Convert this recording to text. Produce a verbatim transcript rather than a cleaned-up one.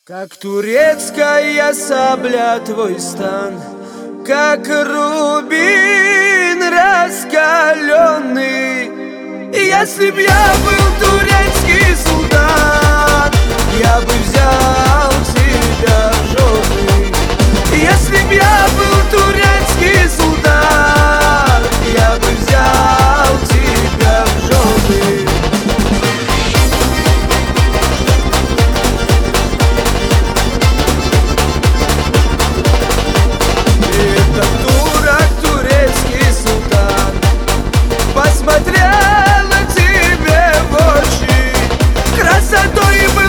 Как турецкая сабля твой стан, как рубин раскаленный. Если б я был турецкий султан, я бы взял тебя в жены. Если б я был турецкий султан, я бы взял тебя в жены. Посмотрела тебе в очи красотой и